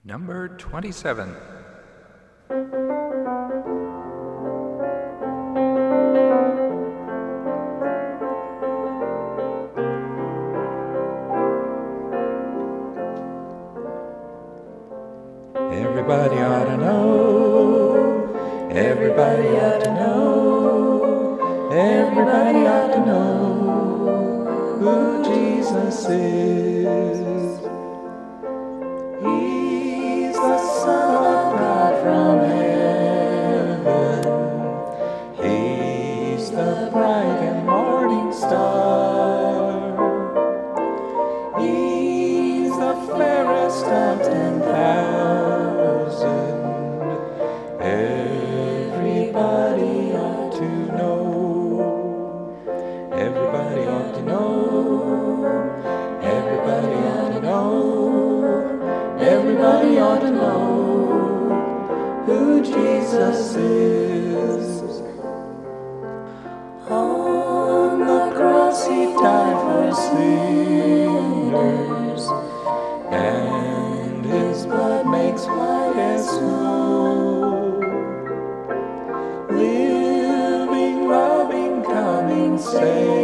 Number 27. Everybody ought to know, everybody ought to know, everybody ought to know who Jesus is. He's the Son of God from heaven. He's the bright and morning star. He's the fairest of 10,000. Everybody ought to know. Everybody ought to know. Everybody ought to know. Everybody ought to know who Jesus is. On the cross he died for sinners, and his blood makes white as snow. Living, loving, coming Savior,